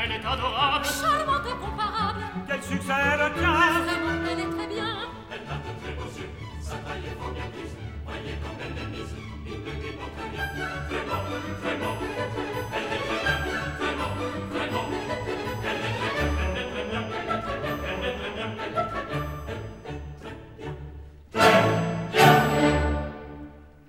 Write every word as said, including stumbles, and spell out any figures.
elle est adorable, charmante, incomparable. quel succès de classe. Vraiment, elle est très bien. Elle a de très beaux yeux, sa taille est fort bien prise. Voyez comme elle est mise, il ne dépend rien. Très bon, très